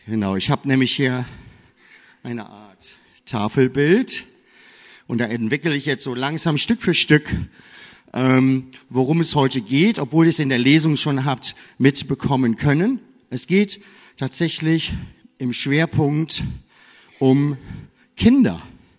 Genau, ich habe nämlich hier eine Art Tafelbild und da entwickle ich jetzt so langsam Stück für Stück, worum es heute geht, obwohl ihr es in der Lesung schon habt mitbekommen können. Es geht tatsächlich im Schwerpunkt um Kinder.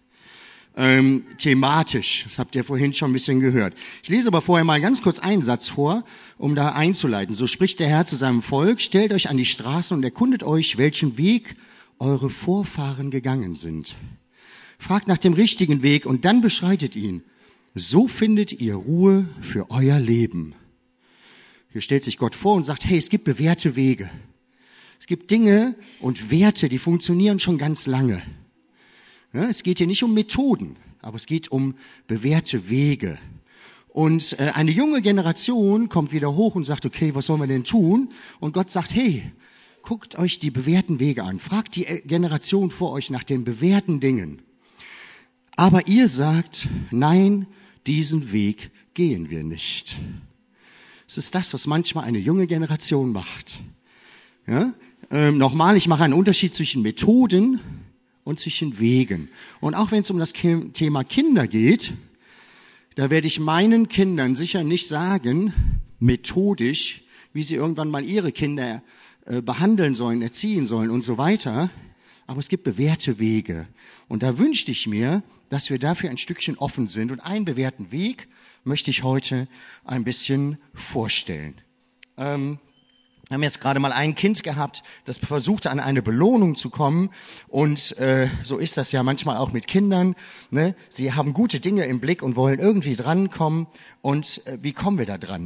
Thematisch, das habt ihr vorhin schon ein bisschen gehört. Ich lese aber vorher mal ganz kurz einen Satz vor, um da einzuleiten. So spricht der Herr zu seinem Volk: Stellt euch an die Straßen und erkundet euch, welchen Weg eure Vorfahren gegangen sind. Fragt nach dem richtigen Weg und dann beschreitet ihn. So findet ihr Ruhe für euer Leben. Hier stellt sich Gott vor und sagt, hey, es gibt bewährte Wege. Es gibt Dinge und Werte, die funktionieren schon ganz lange. Ja, es geht hier nicht um Methoden, aber es geht um bewährte Wege. Und eine junge Generation kommt wieder hoch und sagt, okay, was sollen wir denn tun? Und Gott sagt, hey, guckt euch die bewährten Wege an. Fragt die Generation vor euch nach den bewährten Dingen. Aber ihr sagt, nein, diesen Weg gehen wir nicht. Es ist das, was manchmal eine junge Generation macht. Ja? Nochmal, ich mache einen Unterschied zwischen Methoden und zwischen Wegen. Und auch wenn es um das Thema Kinder geht, da werde ich meinen Kindern sicher nicht sagen, methodisch, wie sie irgendwann mal ihre Kinder behandeln sollen, erziehen sollen und so weiter. Aber es gibt bewährte Wege. Und da wünschte ich mir, dass wir dafür ein Stückchen offen sind. Und einen bewährten Weg möchte ich heute ein bisschen vorstellen. Wir haben jetzt gerade mal ein Kind gehabt, das versuchte, an eine Belohnung zu kommen. Und so ist das ja manchmal auch mit Kindern. Ne? Sie haben gute Dinge im Blick und wollen irgendwie drankommen. Und wie kommen wir da dran?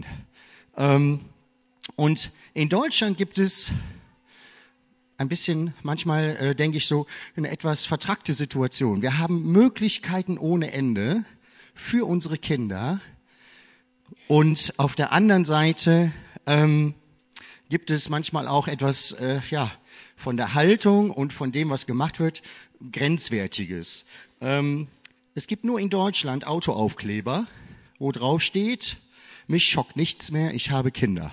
Und in Deutschland gibt es ein bisschen, manchmal denke ich so, eine etwas vertrackte Situation. Wir haben Möglichkeiten ohne Ende für unsere Kinder. Und auf der anderen Seite gibt es manchmal auch etwas, von der Haltung und von dem, was gemacht wird, Grenzwertiges. Es gibt nur in Deutschland Autoaufkleber, wo drauf steht, mich schockt nichts mehr, ich habe Kinder.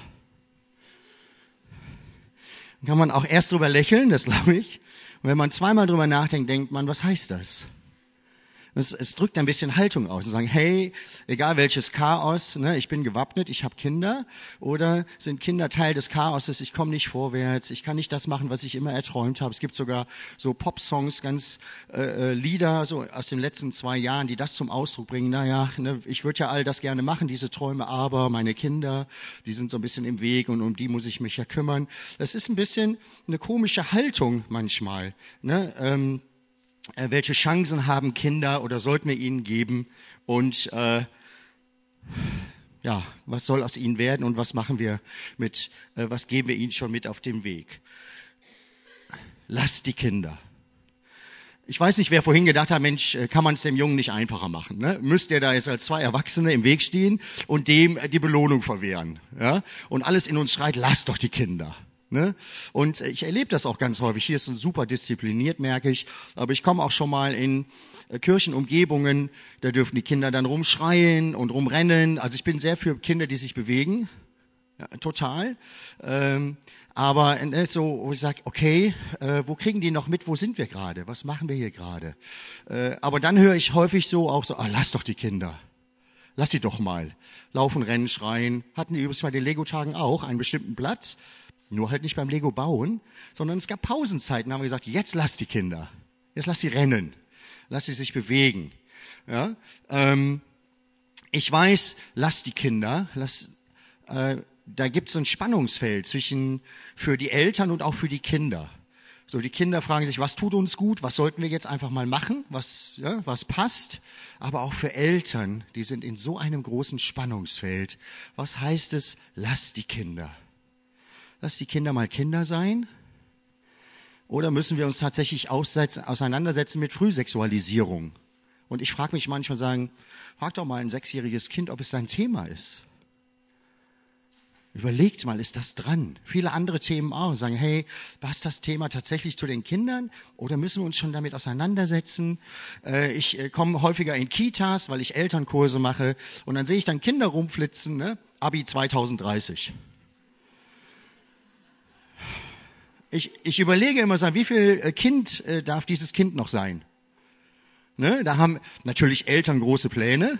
Dann kann man auch erst drüber lächeln, das glaube ich. Und wenn man zweimal drüber nachdenkt, denkt man, was heißt das? Es drückt ein bisschen Haltung aus und sagen, hey, egal welches Chaos, ne, ich bin gewappnet, ich habe Kinder. Oder sind Kinder Teil des Chaoses, ich komme nicht vorwärts, ich kann nicht das machen, was ich immer erträumt habe. Es gibt sogar so Pop-Songs, ganz Lieder so aus den letzten 2 Jahren, die das zum Ausdruck bringen. Naja, ne, ich würde ja all das gerne machen, diese Träume, aber meine Kinder, die sind so ein bisschen im Weg und um die muss ich mich ja kümmern. Das ist ein bisschen eine komische Haltung manchmal, ne? Welche Chancen haben Kinder oder sollten wir ihnen geben und was soll aus ihnen werden und was machen wir mit, was geben wir ihnen schon mit auf dem Weg? Lasst die Kinder. Ich weiß nicht, wer vorhin gedacht hat, Mensch, kann man es dem Jungen nicht einfacher machen? Ne? Müsst ihr da jetzt als 2 Erwachsene im Weg stehen und dem die Belohnung verwehren? Ja? Und alles in uns schreit, lasst doch die Kinder. Ne? Und ich erlebe das auch ganz häufig. Hier ist es super diszipliniert, merke ich. Aber ich komme auch schon mal in Kirchenumgebungen, da dürfen die Kinder dann rumschreien und rumrennen. Also ich bin sehr für Kinder, die sich bewegen. Ja, total. Aber so, wo ich sage, okay, wo kriegen die noch mit, wo sind wir gerade? Was machen wir hier gerade? Aber dann höre ich häufig so auch so, lass doch die Kinder. Lass sie doch mal. Laufen, rennen, schreien. Hatten die übrigens bei den Lego-Tagen auch einen bestimmten Platz. Nur halt nicht beim Lego bauen, sondern es gab Pausenzeiten, da haben wir gesagt, jetzt lass die Kinder, jetzt lass sie rennen, lass sie sich bewegen. Ja? Ich weiß, lass die Kinder, da gibt es ein Spannungsfeld für die Eltern und auch für die Kinder. So, die Kinder fragen sich, was tut uns gut, was sollten wir jetzt einfach mal machen, was passt. Aber auch für Eltern, die sind in so einem großen Spannungsfeld. Was heißt es, lass die Kinder? Lass die Kinder mal Kinder sein? Oder müssen wir uns tatsächlich auseinandersetzen mit Frühsexualisierung? Und ich frage mich manchmal, frag doch mal ein 6-jähriges Kind, ob es dein Thema ist. Überlegt mal, ist das dran? Viele andere Themen auch. Sagen, hey, passt das Thema tatsächlich zu den Kindern? Oder müssen wir uns schon damit auseinandersetzen? Ich komme häufiger in Kitas, weil ich Elternkurse mache. Und dann sehe ich dann Kinder rumflitzen, ne? Abi 2030. Ich überlege immer, wie viel Kind darf dieses Kind noch sein? Ne? Da haben natürlich Eltern große Pläne.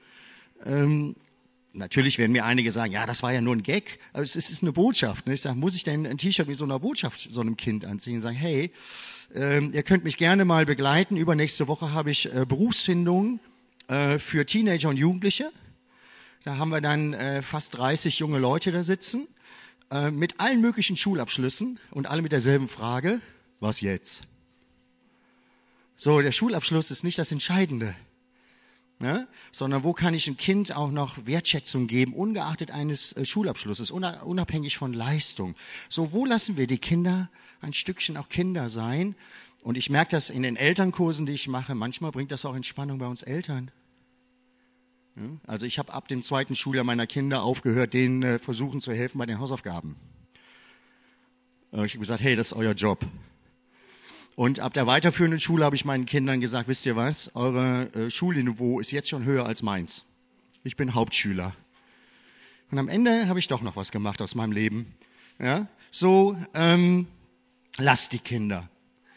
Natürlich werden mir einige sagen, ja, das war ja nur ein Gag, aber es ist eine Botschaft. Ne? Ich sage, muss ich denn ein T-Shirt mit so einer Botschaft so einem Kind anziehen und sagen, hey, ihr könnt mich gerne mal begleiten. Übernächste Woche habe ich Berufsfindung für Teenager und Jugendliche. Da haben wir dann fast 30 junge Leute da sitzen, mit allen möglichen Schulabschlüssen und alle mit derselben Frage, was jetzt? So, der Schulabschluss ist nicht das Entscheidende. Ne? Sondern wo kann ich einem Kind auch noch Wertschätzung geben, ungeachtet eines Schulabschlusses, unabhängig von Leistung. So, wo lassen wir die Kinder ein Stückchen auch Kinder sein? Und ich merke das in den Elternkursen, die ich mache, manchmal bringt das auch Entspannung bei uns Eltern. Ja? Also ich habe ab dem 2. Schuljahr meiner Kinder aufgehört, denen versuchen zu helfen bei den Hausaufgaben. Ich habe gesagt, hey, das ist euer Job. Und ab der weiterführenden Schule habe ich meinen Kindern gesagt, wisst ihr was, eure Schulniveau ist jetzt schon höher als meins. Ich bin Hauptschüler. Und am Ende habe ich doch noch was gemacht aus meinem Leben. Ja? So, lasst die Kinder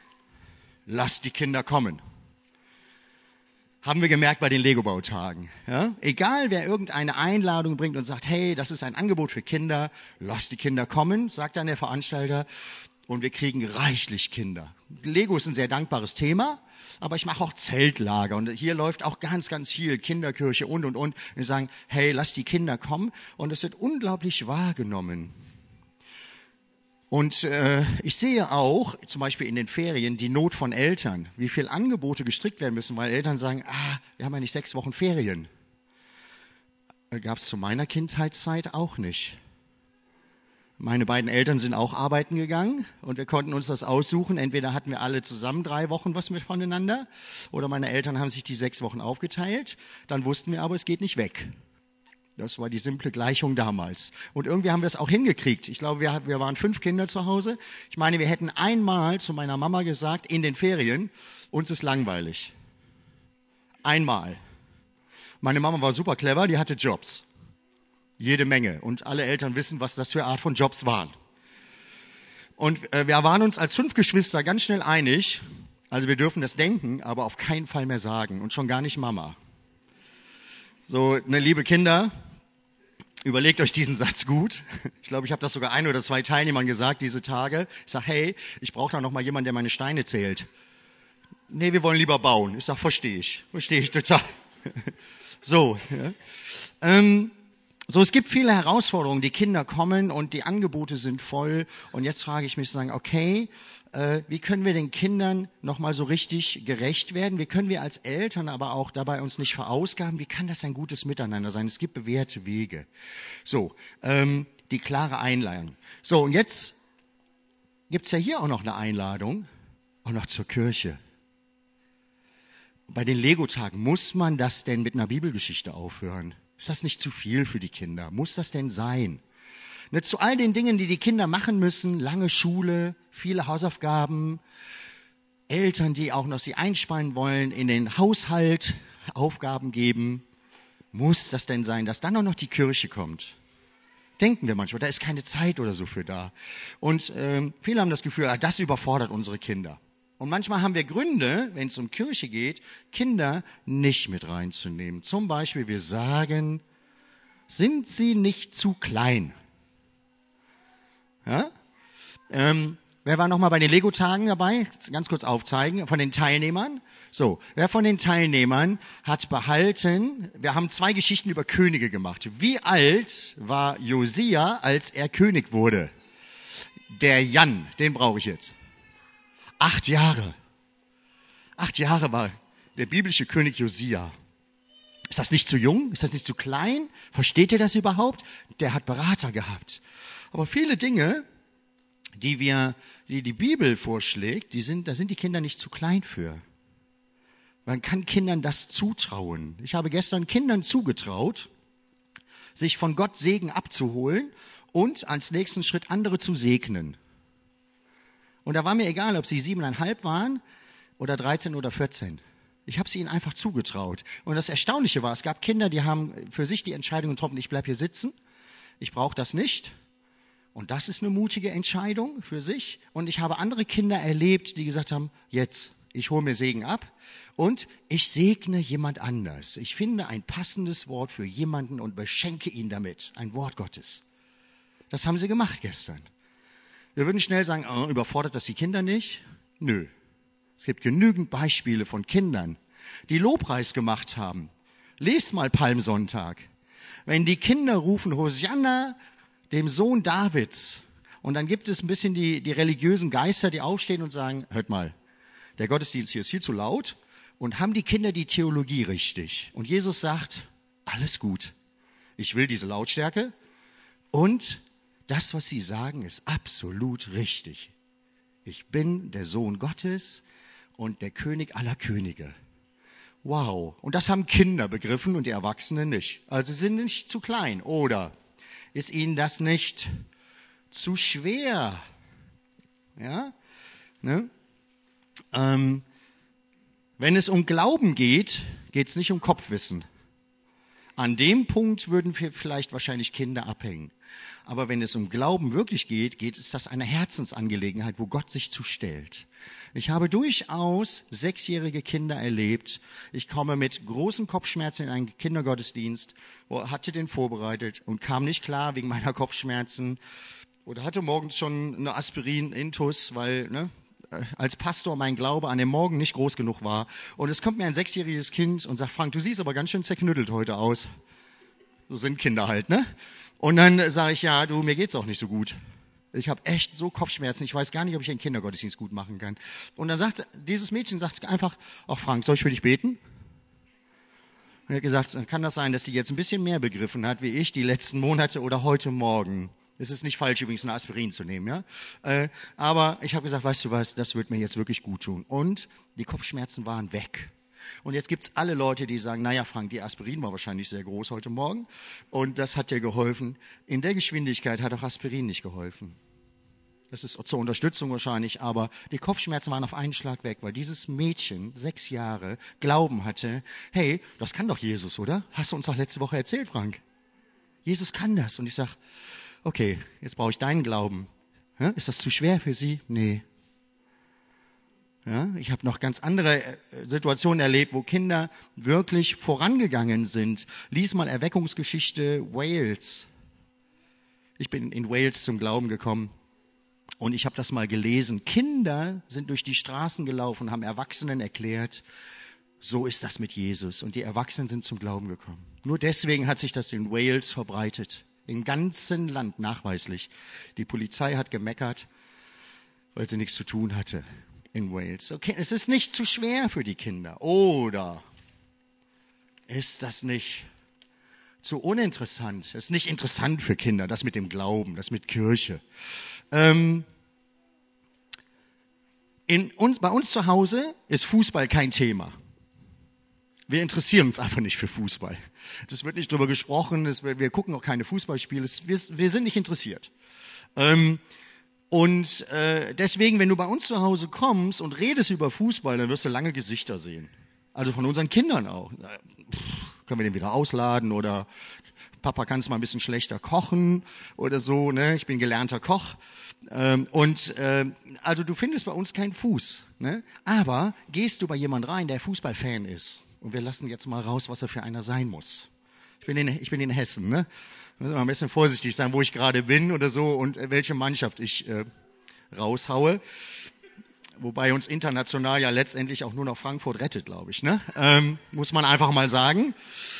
kommen. Haben wir gemerkt bei den Lego-Bautagen. Ja? Egal, wer irgendeine Einladung bringt und sagt, hey, das ist ein Angebot für Kinder, lasst die Kinder kommen, sagt dann der Veranstalter. Und wir kriegen reichlich Kinder. Lego ist ein sehr dankbares Thema, aber ich mache auch Zeltlager. Und hier läuft auch ganz, ganz viel Kinderkirche und. Wir sagen, hey, lass die Kinder kommen. Und es wird unglaublich wahrgenommen. Und ich sehe auch, zum Beispiel in den Ferien, die Not von Eltern, wie viel Angebote gestrickt werden müssen, weil Eltern sagen, wir haben ja nicht 6 Wochen Ferien. Gab es zu meiner Kindheitszeit auch nicht. Meine beiden Eltern sind auch arbeiten gegangen und wir konnten uns das aussuchen. Entweder hatten wir alle zusammen 3 Wochen was mit voneinander oder meine Eltern haben sich die 6 Wochen aufgeteilt. Dann wussten wir aber, es geht nicht weg. Das war die simple Gleichung damals. Und irgendwie haben wir es auch hingekriegt. Ich glaube, wir waren 5 Kinder zu Hause. Ich meine, wir hätten einmal zu meiner Mama gesagt, in den Ferien, uns ist langweilig. Einmal. Meine Mama war super clever, die hatte Jobs. Jede Menge. Und alle Eltern wissen, was das für Art von Jobs waren. Und wir waren uns als 5 Geschwister ganz schnell einig, also wir dürfen das denken, aber auf keinen Fall mehr sagen und schon gar nicht Mama. So, ne, liebe Kinder, überlegt euch diesen Satz gut. Ich glaube, ich habe das sogar 1 oder 2 Teilnehmern gesagt diese Tage. Ich sage, hey, ich brauche da noch mal jemanden, der meine Steine zählt. Nee, wir wollen lieber bauen. Ich sage, verstehe ich total. So, ja. So, es gibt viele Herausforderungen, die Kinder kommen und die Angebote sind voll. Und jetzt frage ich mich, okay, wie können wir den Kindern nochmal so richtig gerecht werden? Wie können wir als Eltern aber auch dabei uns nicht verausgaben? Wie kann das ein gutes Miteinander sein? Es gibt bewährte Wege. So, die klare Einladung. So, und jetzt gibt's ja hier auch noch eine Einladung, auch noch zur Kirche. Bei den Lego-Tagen, muss man das denn mit einer Bibelgeschichte aufhören? Ist das nicht zu viel für die Kinder? Muss das denn sein? Ne, zu all den Dingen, die die Kinder machen müssen, lange Schule, viele Hausaufgaben, Eltern, die auch noch sie einspannen wollen, in den Haushalt Aufgaben geben, muss das denn sein, dass dann auch noch die Kirche kommt? Denken wir manchmal, da ist keine Zeit oder so für da. Und viele haben das Gefühl, das überfordert unsere Kinder. Und manchmal haben wir Gründe, wenn es um Kirche geht, Kinder nicht mit reinzunehmen. Zum Beispiel, wir sagen, sind sie nicht zu klein? Ja? Wer war nochmal bei den Lego-Tagen dabei? Ganz kurz aufzeigen, von den Teilnehmern. So, wer von den Teilnehmern hat behalten, wir haben 2 Geschichten über Könige gemacht. Wie alt war Josia, als er König wurde? Der Jan, den brauche ich jetzt. 8 Jahre. 8 Jahre war der biblische König Josia. Ist das nicht zu jung? Ist das nicht zu klein? Versteht ihr das überhaupt? Der hat Berater gehabt. Aber viele Dinge, die die Bibel vorschlägt, da sind die Kinder nicht zu klein für. Man kann Kindern das zutrauen. Ich habe gestern Kindern zugetraut, sich von Gott Segen abzuholen und als nächsten Schritt andere zu segnen. Und da war mir egal, ob sie 7,5 waren oder 13 oder 14. Ich habe sie ihnen einfach zugetraut. Und das Erstaunliche war, es gab Kinder, die haben für sich die Entscheidung getroffen, ich bleib hier sitzen, ich brauche das nicht. Und das ist eine mutige Entscheidung für sich. Und ich habe andere Kinder erlebt, die gesagt haben, jetzt, ich hole mir Segen ab und ich segne jemand anders. Ich finde ein passendes Wort für jemanden und beschenke ihn damit. Ein Wort Gottes. Das haben sie gemacht gestern. Wir würden schnell sagen, oh, überfordert das die Kinder nicht? Nö. Es gibt genügend Beispiele von Kindern, die Lobpreis gemacht haben. Lest mal Palmsonntag. Wenn die Kinder rufen, Hosianna, dem Sohn Davids, und dann gibt es ein bisschen die religiösen Geister, die aufstehen und sagen, hört mal, der Gottesdienst hier ist viel zu laut, und haben die Kinder die Theologie richtig. Und Jesus sagt, alles gut, ich will diese Lautstärke und das, was sie sagen, ist absolut richtig. Ich bin der Sohn Gottes und der König aller Könige. Wow, und das haben Kinder begriffen und die Erwachsenen nicht. Also sie sind nicht zu klein, oder ist ihnen das nicht zu schwer? Ja, ne? Wenn es um Glauben geht, geht es nicht um Kopfwissen. An dem Punkt würden wir vielleicht wahrscheinlich Kinder abhängen. Aber wenn es um Glauben wirklich geht, ist das eine Herzensangelegenheit, wo Gott sich zustellt. Ich habe durchaus 6-jährige Kinder erlebt. Ich komme mit großen Kopfschmerzen in einen Kindergottesdienst, hatte den vorbereitet und kam nicht klar wegen meiner Kopfschmerzen oder hatte morgens schon eine Aspirin-Intus, weil als Pastor mein Glaube an dem Morgen nicht groß genug war. Und es kommt mir ein 6-jähriges Kind und sagt, Frank, du siehst aber ganz schön zerknüttelt heute aus. So sind Kinder halt, ne? Und dann sage ich, ja, du, mir geht's auch nicht so gut. Ich habe echt so Kopfschmerzen, ich weiß gar nicht, ob ich den Kindergottesdienst gut machen kann. Und dann sagt dieses Mädchen einfach, ach Frank, soll ich für dich beten? Und er hat gesagt, kann das sein, dass die jetzt ein bisschen mehr begriffen hat, wie ich, die letzten Monate oder heute Morgen. Es ist nicht falsch, übrigens eine Aspirin zu nehmen, ja. Aber ich habe gesagt, weißt du was, das wird mir jetzt wirklich gut tun. Und die Kopfschmerzen waren weg. Und jetzt gibt's alle Leute, die sagen, naja Frank, die Aspirin war wahrscheinlich sehr groß heute Morgen und das hat dir geholfen. In der Geschwindigkeit hat auch Aspirin nicht geholfen. Das ist zur Unterstützung wahrscheinlich, aber die Kopfschmerzen waren auf einen Schlag weg, weil dieses Mädchen, 6 Jahre, Glauben hatte, hey, das kann doch Jesus, oder? Hast du uns doch letzte Woche erzählt, Frank. Jesus kann das. Und ich sag, okay, jetzt brauche ich deinen Glauben. Ja, ist das zu schwer für Sie? Nee. Ja, ich habe noch ganz andere Situationen erlebt, wo Kinder wirklich vorangegangen sind. Lies mal Erweckungsgeschichte Wales. Ich bin in Wales zum Glauben gekommen und ich habe das mal gelesen. Kinder sind durch die Straßen gelaufen, haben Erwachsenen erklärt, so ist das mit Jesus. Und die Erwachsenen sind zum Glauben gekommen. Nur deswegen hat sich das in Wales verbreitet. Im ganzen Land nachweislich. Die Polizei hat gemeckert, weil sie nichts zu tun hatte. In Wales. Okay, es ist nicht zu schwer für die Kinder. Oder ist das nicht zu uninteressant? Es ist nicht interessant für Kinder, das mit dem Glauben, das mit Kirche. Bei uns zu Hause ist Fußball kein Thema. Wir interessieren uns einfach nicht für Fußball. Das wird nicht drüber gesprochen, wir gucken auch keine Fußballspiele, wir sind nicht interessiert. Und deswegen, wenn du bei uns zu Hause kommst und redest über Fußball, dann wirst du lange Gesichter sehen. Also von unseren Kindern auch. Können wir den wieder ausladen oder Papa, kannst mal ein bisschen schlechter kochen oder so, ne? Ich bin gelernter Koch. Also du findest bei uns keinen Fuß, ne? Aber gehst du bei jemand rein, der Fußballfan ist, und wir lassen jetzt mal raus, was er für einer sein muss. Ich bin in Hessen, ne? Muss mal ein bisschen vorsichtig sein, wo ich gerade bin oder so und welche Mannschaft ich raushaue. Wobei uns international ja letztendlich auch nur noch Frankfurt rettet, glaube ich, ne? Muss man einfach mal sagen.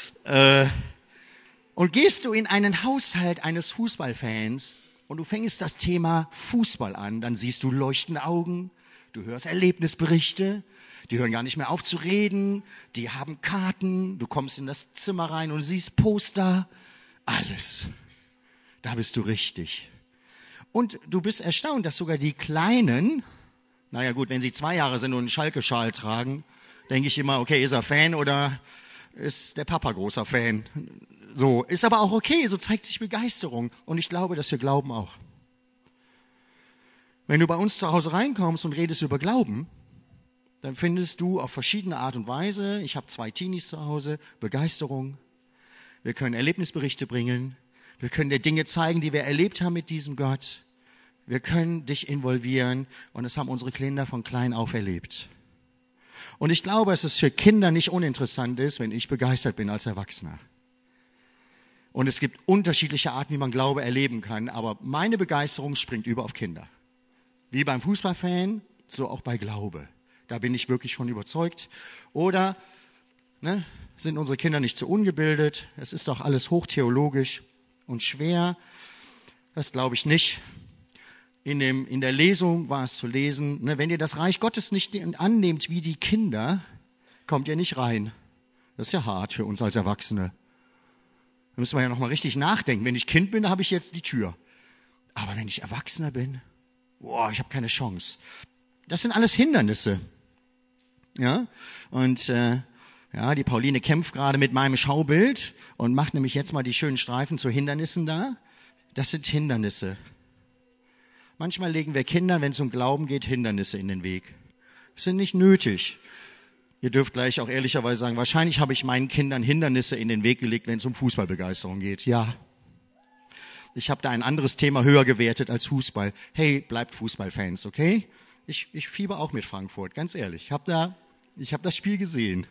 Und gehst du in einen Haushalt eines Fußballfans und du fängst das Thema Fußball an, dann siehst du leuchtende Augen, du hörst Erlebnisberichte, die hören gar nicht mehr auf zu reden, die haben Karten, du kommst in das Zimmer rein und siehst Poster, alles. Da bist du richtig. Und du bist erstaunt, dass sogar die Kleinen, naja gut, wenn sie 2 Jahre sind und einen Schalke-Schal tragen, denke ich immer, okay, ist er Fan oder ist der Papa großer Fan? So, ist aber auch okay, so zeigt sich Begeisterung. Und ich glaube, dass wir glauben auch. Wenn du bei uns zu Hause reinkommst und redest über Glauben, dann findest du auf verschiedene Art und Weise, ich habe 2 Teenies zu Hause, Begeisterung. Wir können Erlebnisberichte bringen. Wir können dir Dinge zeigen, die wir erlebt haben mit diesem Gott. Wir können dich involvieren und das haben unsere Kinder von klein auf erlebt. Und ich glaube, dass es für Kinder nicht uninteressant ist, wenn ich begeistert bin als Erwachsener. Und es gibt unterschiedliche Arten, wie man Glaube erleben kann, aber meine Begeisterung springt über auf Kinder. Wie beim Fußballfan, so auch bei Glaube. Da bin ich wirklich von überzeugt. Oder sind unsere Kinder nicht zu ungebildet? Es ist doch alles hochtheologisch und schwer. Das glaube ich nicht. In der Lesung war es zu lesen, wenn ihr das Reich Gottes nicht annehmt wie die Kinder, kommt ihr nicht rein. Das ist ja hart für uns als Erwachsene. Da müssen wir ja nochmal richtig nachdenken. Wenn ich Kind bin, da habe ich jetzt die Tür. Aber wenn ich Erwachsener bin, ich habe keine Chance. Das sind alles Hindernisse. Ja? Und die Pauline kämpft gerade mit meinem Schaubild und macht nämlich jetzt mal die schönen Streifen zu Hindernissen da. Das sind Hindernisse. Manchmal legen wir Kindern, wenn es um Glauben geht, Hindernisse in den Weg. Das sind nicht nötig. Ihr dürft gleich auch ehrlicherweise sagen, wahrscheinlich habe ich meinen Kindern Hindernisse in den Weg gelegt, wenn es um Fußballbegeisterung geht. Ja. Ich habe da ein anderes Thema höher gewertet als Fußball. Hey, bleibt Fußballfans, okay? Ich fieber auch mit Frankfurt, ganz ehrlich. Ich habe das Spiel gesehen.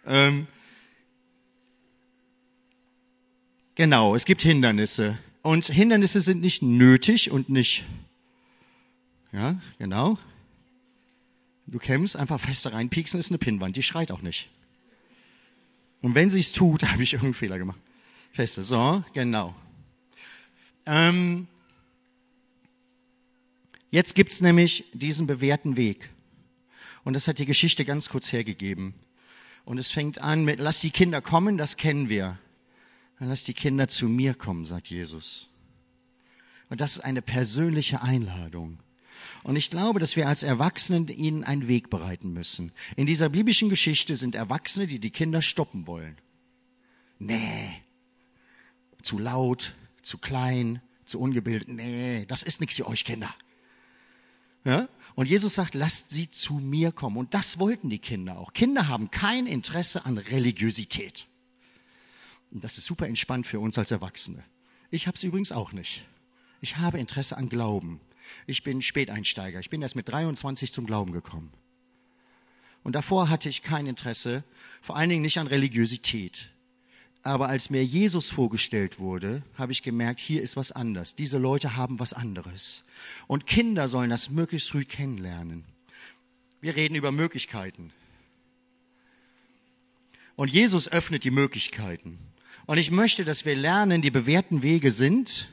Genau, es gibt Hindernisse. Und Hindernisse sind nicht nötig und nicht... Ja, genau. Du kämpfst, einfach fester reinpieksen, ist eine Pinnwand, die schreit auch nicht. Und wenn sie es tut, habe ich irgendeinen Fehler gemacht. Feste, so, genau. Jetzt gibt's nämlich diesen bewährten Weg. Und das hat die Geschichte ganz kurz hergegeben. Und es fängt an mit, lass die Kinder kommen, das kennen wir. Dann lass die Kinder zu mir kommen, sagt Jesus. Und das ist eine persönliche Einladung. Und ich glaube, dass wir als Erwachsene ihnen einen Weg bereiten müssen. In dieser biblischen Geschichte sind Erwachsene, die die Kinder stoppen wollen. Nee, zu laut, zu klein, zu ungebildet. Nee, das ist nichts für euch Kinder. Ja? Und Jesus sagt, lasst sie zu mir kommen. Und das wollten die Kinder auch. Kinder haben kein Interesse an Religiosität. Und das ist super entspannt für uns als Erwachsene. Ich habe es übrigens auch nicht. Ich habe Interesse an Glauben. Ich bin Späteinsteiger. Ich bin erst mit 23 zum Glauben gekommen. Und davor hatte ich kein Interesse, vor allen Dingen nicht an Religiosität. Aber als mir Jesus vorgestellt wurde, habe ich gemerkt, hier ist was anderes. Diese Leute haben was anderes. Und Kinder sollen das möglichst früh kennenlernen. Wir reden über Möglichkeiten. Und Jesus öffnet die Möglichkeiten. Und ich möchte, dass wir lernen, die bewährten Wege sind,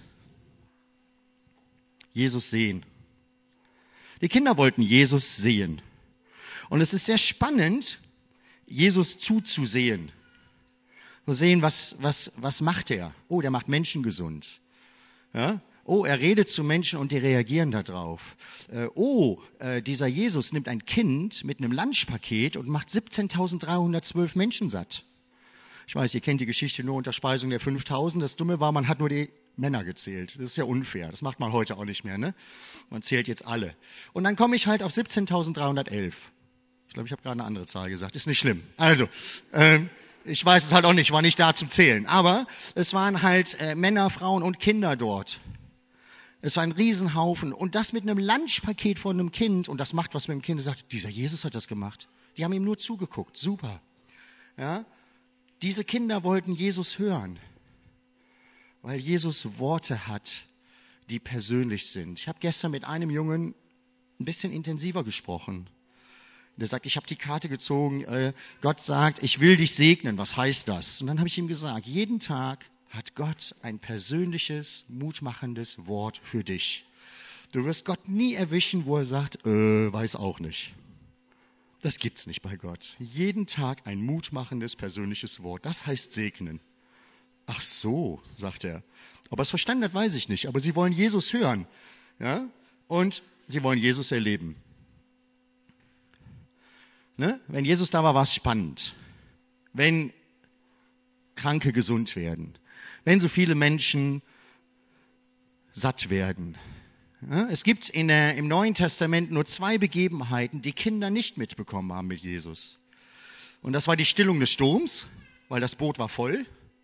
Jesus sehen. Die Kinder wollten Jesus sehen. Und es ist sehr spannend, Jesus zuzusehen. Zu sehen, was macht er? Oh, der macht Menschen gesund. Ja? Oh, er redet zu Menschen und die reagieren darauf. Dieser Jesus nimmt ein Kind mit einem Lunchpaket und macht 17.312 Menschen satt. Ich weiß, ihr kennt die Geschichte nur unter Speisung der 5.000. Das Dumme war, man hat nur die Männer gezählt. Das ist ja unfair. Das macht man heute auch nicht mehr, ne? Man zählt jetzt alle. Und dann komme ich halt auf 17.311. Ich glaube, ich habe gerade eine andere Zahl gesagt. Ist nicht schlimm. Also, ich weiß es halt auch nicht, war nicht da zum Zählen. Aber es waren halt Männer, Frauen und Kinder dort. Es war ein Riesenhaufen. Und das mit einem Lunchpaket von einem Kind. Und das macht was mit dem Kind. Sagt, dieser Jesus hat das gemacht. Die haben ihm nur zugeguckt. Super. Ja? Diese Kinder wollten Jesus hören. Weil Jesus Worte hat, die persönlich sind. Ich habe gestern mit einem Jungen ein bisschen intensiver gesprochen. Der sagt, ich habe die Karte gezogen, Gott sagt, ich will dich segnen. Was heißt das? Und dann habe ich ihm gesagt, jeden Tag hat Gott ein persönliches, mutmachendes Wort für dich. Du wirst Gott nie erwischen, wo er sagt, weiß auch nicht. Das gibt's nicht bei Gott. Jeden Tag ein mutmachendes, persönliches Wort. Das heißt segnen. Ach so, sagt er. Ob er es verstanden hat, weiß ich nicht. Aber sie wollen Jesus hören. Ja? Und sie wollen Jesus erleben. Ne? Wenn Jesus da war, war es spannend. Wenn Kranke gesund werden. Wenn so viele Menschen satt werden. Ja? Es gibt im Neuen Testament nur 2 Begebenheiten, die Kinder nicht mitbekommen haben mit Jesus. Und das war die Stillung des Sturms, weil das Boot war voll.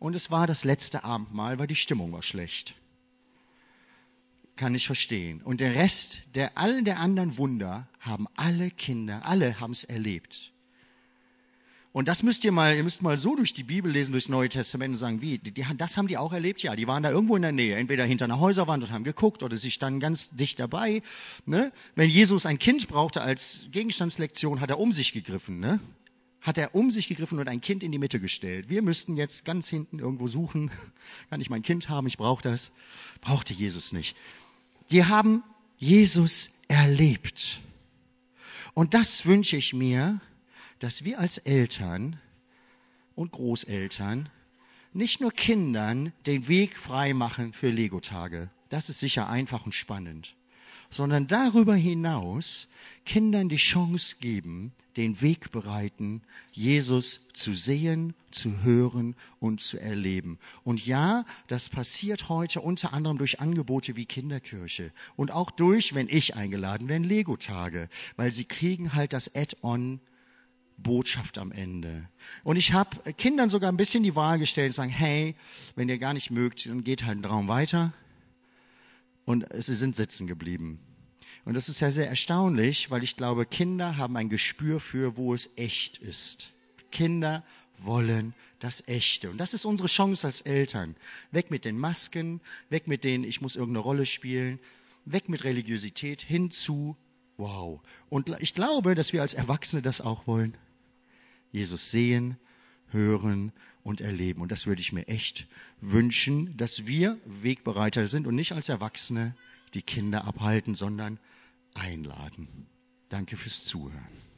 und es war das letzte Abendmahl, weil die Stimmung war schlecht. Kann ich verstehen. Und der Rest, all der anderen Wunder haben alle Kinder, alle haben es erlebt. Und das ihr müsst mal so durch die Bibel lesen, durchs Neue Testament und sagen, wie, das haben die auch erlebt? Ja, die waren da irgendwo in der Nähe, entweder hinter einer Häuserwand und haben geguckt oder sie standen ganz dicht dabei. Ne? Wenn Jesus ein Kind brauchte als Gegenstandslektion, hat er um sich gegriffen. Ne? Hat er um sich gegriffen und ein Kind in die Mitte gestellt. Wir müssten jetzt ganz hinten irgendwo suchen. Kann ich mein Kind haben? Ich brauche das. Brauchte Jesus nicht. Die haben Jesus erlebt. Und das wünsche ich mir, dass wir als Eltern und Großeltern nicht nur Kindern den Weg frei machen für Lego-Tage. Das ist sicher einfach und spannend. Sondern darüber hinaus Kindern die Chance geben, den Weg bereiten, Jesus zu sehen, zu hören und zu erleben. Und ja, das passiert heute unter anderem durch Angebote wie Kinderkirche und auch durch, wenn ich eingeladen werde, Lego-Tage, weil sie kriegen halt das Add-on Botschaft am Ende. Und ich habe Kindern sogar ein bisschen die Wahl gestellt und sagen, hey, wenn ihr gar nicht mögt, dann geht halt einen Raum weiter. Und sie sind sitzen geblieben. Und das ist ja sehr erstaunlich, weil ich glaube, Kinder haben ein Gespür für, wo es echt ist. Kinder wollen das Echte. Und das ist unsere Chance als Eltern. Weg mit den Masken, weg mit denen, ich muss irgendeine Rolle spielen, weg mit Religiosität, hin zu, wow. Und ich glaube, dass wir als Erwachsene das auch wollen. Jesus sehen, hören und erleben. Und das würde ich mir echt wünschen, dass wir Wegbereiter sind und nicht als Erwachsene die Kinder abhalten, sondern einladen. Danke fürs Zuhören.